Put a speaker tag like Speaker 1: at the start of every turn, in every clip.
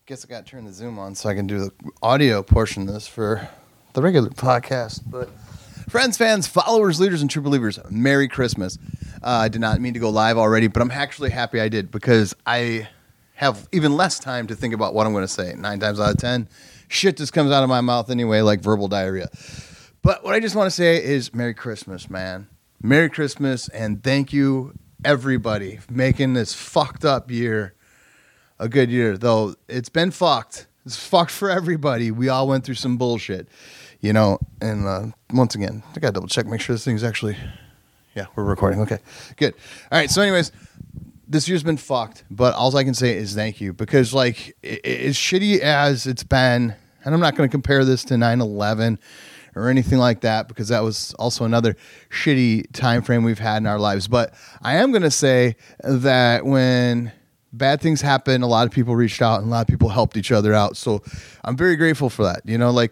Speaker 1: guess I got to turn the Zoom on so I can do the audio portion of this for the regular podcast. But friends, fans, followers, leaders, and true believers, Merry Christmas. I did not mean to go live already, but I'm actually happy I did because I have even less time to think about what I'm going to say. 9 times out of 10, shit just comes out of my mouth anyway, like verbal diarrhea. But what I just want to say is Merry Christmas, man. Merry Christmas, and thank you, everybody, for making this fucked up year a good year. Though it's been fucked. It's fucked for everybody. We all went through some bullshit, you know. And once again, I got to double check, make sure this thing's actually, yeah, we're recording. Okay, good. All right, so anyways, this year's been fucked, but all I can say is thank you, because like as shitty as it's been, and I'm not going to compare this to 9/11 or anything like that, because that was also another shitty time frame we've had in our lives. But I am going to say that when bad things happen, a lot of people reached out and a lot of people helped each other out. So I'm very grateful for that. You know, like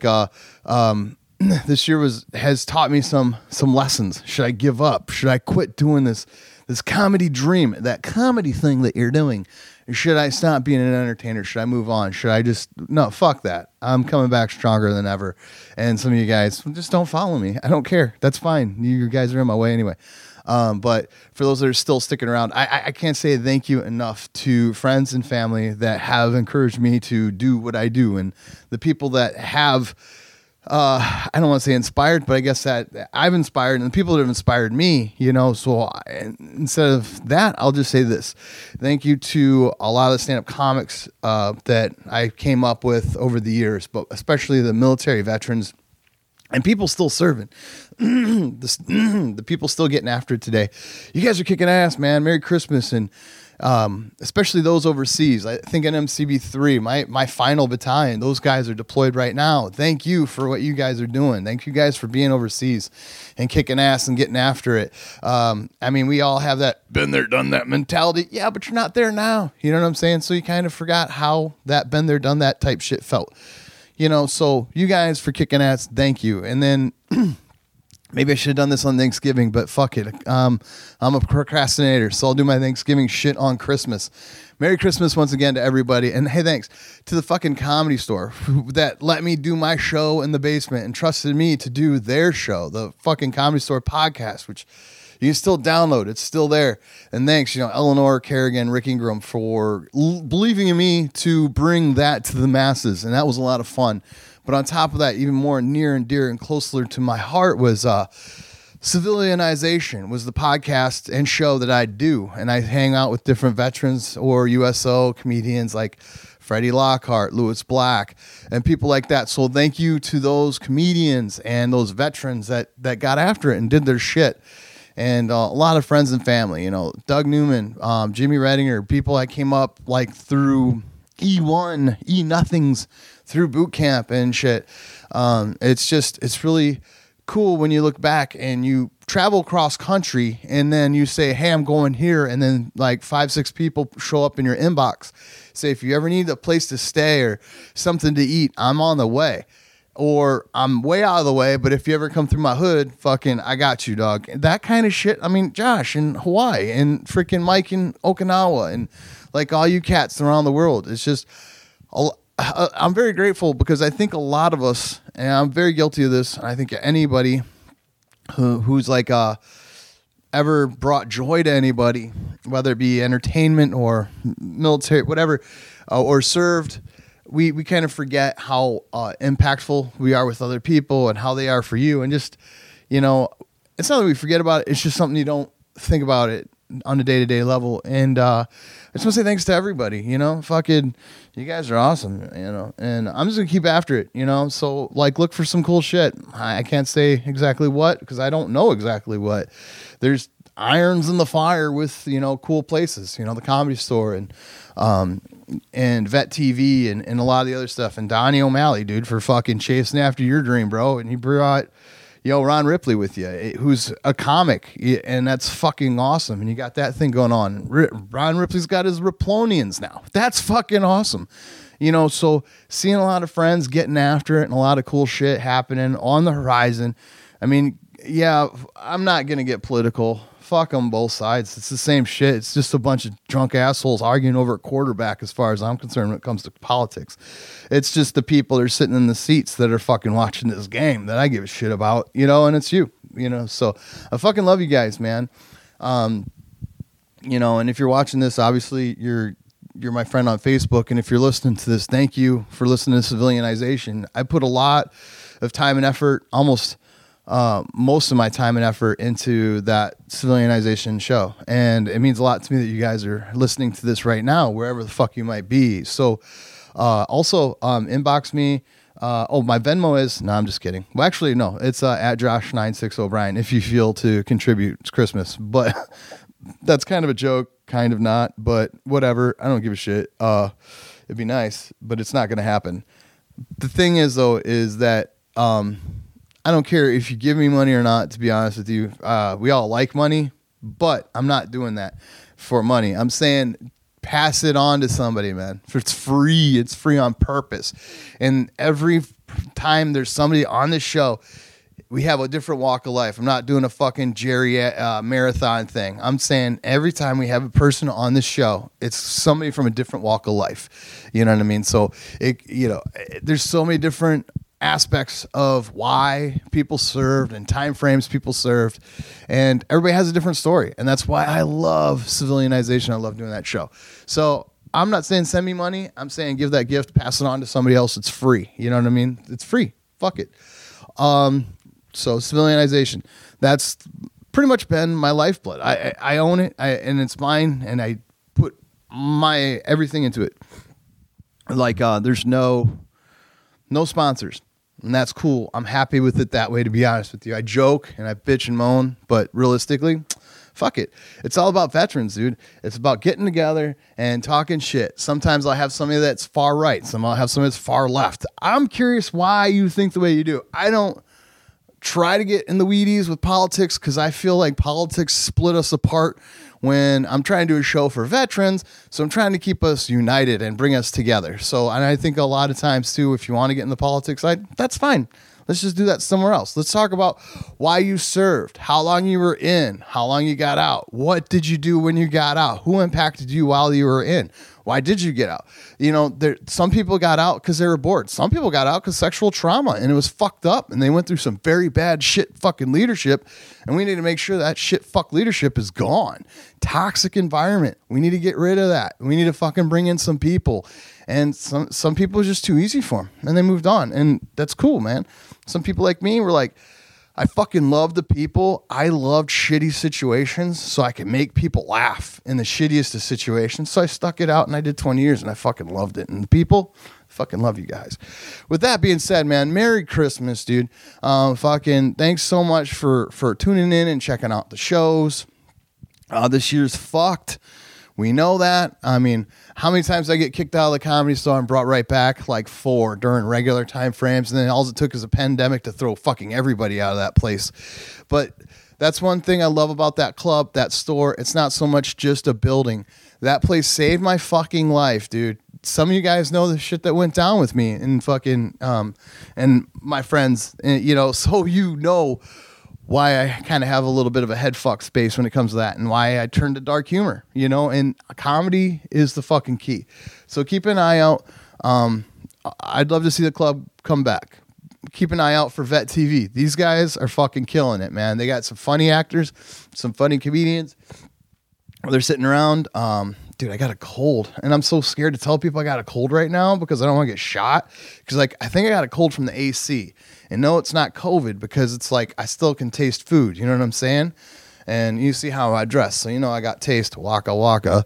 Speaker 1: this year has taught me some lessons. Should I give up? Should I quit doing this comedy dream, that comedy thing that you're doing? Should I stop being an entertainer? Should I move on? Should I no, fuck that. I'm coming back stronger than ever. And some of you guys just don't follow me. I don't care. That's fine. You guys are in my way anyway. But for those that are still sticking around, I can't say thank you enough to friends and family that have encouraged me to do what I do, and the people that have, I don't want to say inspired, but I guess that I've inspired, and the people that have inspired me, you know. So instead of that, I'll just say this. Thank you to a lot of the stand-up comics that I came up with over the years, but especially the military veterans and people still serving. The people still getting after it today. You guys are kicking ass, man. Merry Christmas. And especially those overseas. I think in MCB3, my final battalion, those guys are deployed right now. Thank you for what you guys are doing. Thank you guys for being overseas and kicking ass and getting after it. I mean, we all have that been there, done that mentality. Yeah, but you're not there now. You know what I'm saying? So you kind of forgot how that been there, done that type shit felt. You know, so you guys for kicking ass, thank you. And then maybe I should have done this on Thanksgiving, but fuck it. I'm a procrastinator, so I'll do my Thanksgiving shit on Christmas. Merry Christmas once again to everybody. And hey, thanks to the fucking Comedy Store that let me do my show in the basement and trusted me to do their show, the fucking Comedy Store podcast, which you can still download. It's still there. And thanks, you know, Eleanor Kerrigan, Rick Ingram for believing in me to bring that to the masses. And that was a lot of fun. But on top of that, even more near and dear and closer to my heart was Civilianization was the podcast and show that I do. And I hang out with different veterans or USO comedians like Freddie Lockhart, Louis Black, and people like that. So thank you to those comedians and those veterans that got after it and did their shit. And a lot of friends and family, you know, Doug Newman, Jimmy Redinger, people I came up like through E1, E-nothings, through boot camp and shit. It's really cool when you look back and you travel cross country and then you say, hey, I'm going here. And then like 5-6 people show up in your inbox. Say, if you ever need a place to stay or something to eat, I'm on the way. Or I'm way out of the way, but if you ever come through my hood, fucking, I got you, dog. That kind of shit. I mean, Josh in Hawaii and freaking Mike in Okinawa and like all you cats around the world. It's just, I'm very grateful because I think a lot of us, and I'm very guilty of this, and I think anybody who's like ever brought joy to anybody, whether it be entertainment or military, whatever, or served, we kind of forget how impactful we are with other people and how they are for you. And just, you know, it's not that we forget about it. It's just something you don't think about it on a day-to-day level. And I just want to say thanks to everybody, you know, fucking, you guys are awesome, you know, and I'm just going to keep after it, you know. So like, look for some cool shit. I can't say exactly what, because I don't know exactly what. There's irons in the fire with, you know, cool places, you know, the Comedy Store and Vet TV and a lot of the other stuff. And Donnie O'Malley, dude, for fucking chasing after your dream, bro. And he brought, Ron Ripley with you, who's a comic, and that's fucking awesome. And you got that thing going on. Ron Ripley's got his Riplonians now. That's fucking awesome. You know, so seeing a lot of friends getting after it and a lot of cool shit happening on the horizon. I mean, yeah, I'm not going to get political. Fuck them, both sides. It's the same shit. It's just a bunch of drunk assholes arguing over a quarterback as far as I'm concerned when it comes to politics. It's just the people that are sitting in the seats that are fucking watching this game that I give a shit about, you know, and it's you, you know. So I fucking love you guys, man. You know, and if you're watching this, obviously you're my friend on Facebook, and if you're listening to this, thank you for listening to Civilianization. I put a lot of time and effort, almost most of my time and effort into that Civilianization show, and it means a lot to me that you guys are listening to this right now, wherever the fuck you might be. So also inbox me. My Venmo is, no, I'm just kidding. Well, actually, no, it's at Josh960Brian if you feel to contribute. It's Christmas, but that's kind of a joke, kind of not, but whatever. I don't give a shit. It'd be nice, but it's not going to happen. The thing is, though, is that I don't care if you give me money or not, to be honest with you. We all like money, but I'm not doing that for money. I'm saying pass it on to somebody, man. It's free. It's free on purpose. And every time there's somebody on the show, we have a different walk of life. I'm not doing a fucking Jerry marathon thing. I'm saying every time we have a person on the show, it's somebody from a different walk of life. You know what I mean? So, there's so many different aspects of why people served and time frames people served, and everybody has a different story, and that's why I love Civilianization. I love doing that show. So I'm not saying send me money. I'm saying give that gift, pass it on to somebody else. It's free. You know what I mean? It's free. Fuck it. So Civilianization, that's pretty much been my lifeblood. I own it, and it's mine, and I put my everything into it. Like there's no sponsors. And that's cool. I'm happy with it that way, to be honest with you. I joke and I bitch and moan, but realistically, fuck it. It's all about veterans, dude. It's about getting together and talking shit. Sometimes I'll have somebody that's far right. Some I'll have somebody that's far left. I'm curious why you think the way you do. I don't try to get in the weedies with politics because I feel like politics split us apart when I'm trying to do a show for veterans. So I'm trying to keep us united and bring us together. So, and I think a lot of times too, if you want to get in the politics side, that's fine. Let's just do that somewhere else. Let's talk about why you served, how long you were in, how long you got out. What did you do when you got out? Who impacted you while you were in? Why did you get out? You know, some people got out because they were bored. Some people got out because sexual trauma, and it was fucked up, and they went through some very bad shit fucking leadership, and we need to make sure that shit fuck leadership is gone. Toxic environment. We need to get rid of that. We need to fucking bring in some people. And some people was just too easy for them, and they moved on, and that's cool, man. Some people like me were like, I fucking love the people. I loved shitty situations, so I could make people laugh in the shittiest of situations. So I stuck it out, and I did 20 years, and I fucking loved it. And the people, fucking love you guys. With that being said, man, Merry Christmas, dude. Fucking thanks so much for tuning in and checking out the shows. This year's fucked. We know that. I mean, how many times I get kicked out of the Comedy Store and brought right back? Like 4 during regular time frames. And then all it took is a pandemic to throw fucking everybody out of that place. But that's one thing I love about that club, that store. It's not so much just a building. That place saved my fucking life, dude. Some of you guys know the shit that went down with me and fucking, and my friends, you know, so you know why I kind of have a little bit of a head fuck space when it comes to that, and why I turned to dark humor, you know, and comedy is the fucking key. So keep an eye out. I'd love to see the club come back. Keep an eye out for Vet TV. These guys are fucking killing it, man. They got some funny actors, some funny comedians. They're sitting around. Dude, I got a cold, and I'm so scared to tell people I got a cold right now because I don't want to get shot. Because like I think I got a cold from the AC, and no, it's not COVID because it's like I still can taste food. You know what I'm saying? And you see how I dress, so you know I got taste. Waka waka.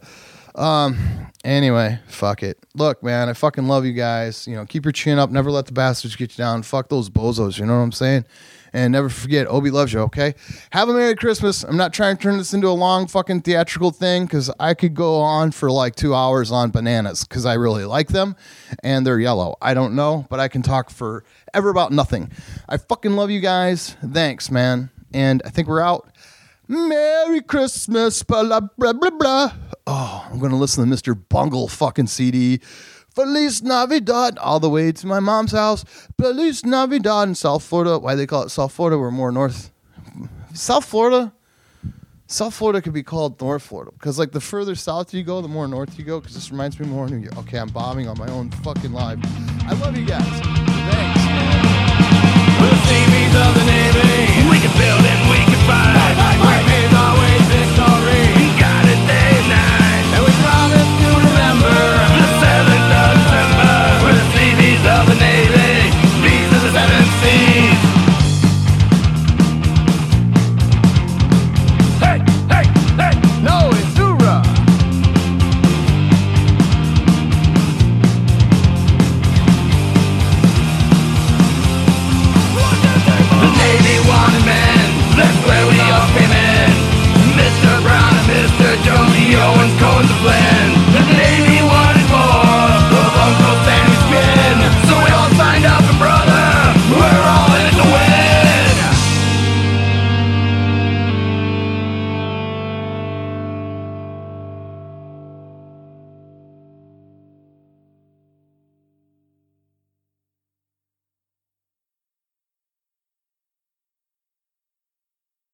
Speaker 1: Anyway, fuck it. Look, man, I fucking love you guys. You know, keep your chin up. Never let the bastards get you down. Fuck those bozos. You know what I'm saying? And never forget, Obi loves you, okay? Have a Merry Christmas. I'm not trying to turn this into a long fucking theatrical thing because I could go on for like 2 hours on bananas because I really like them and they're yellow. I don't know, but I can talk forever about nothing. I fucking love you guys. Thanks, man. And I think we're out. Merry Christmas, blah, blah, blah, blah. Oh, I'm going to listen to Mr. Bungle fucking CD. Feliz Navidad, all the way to my mom's house. Feliz Navidad in South Florida. Why they call it South Florida? We're more north. South Florida? South Florida could be called North Florida because, like, the further south you go, the more north you go. Because this reminds me more of New York. Okay, I'm bombing on my own fucking live. I love you guys. Thanks.
Speaker 2: We're the Navy's of the Navy. We can build it, we can fight.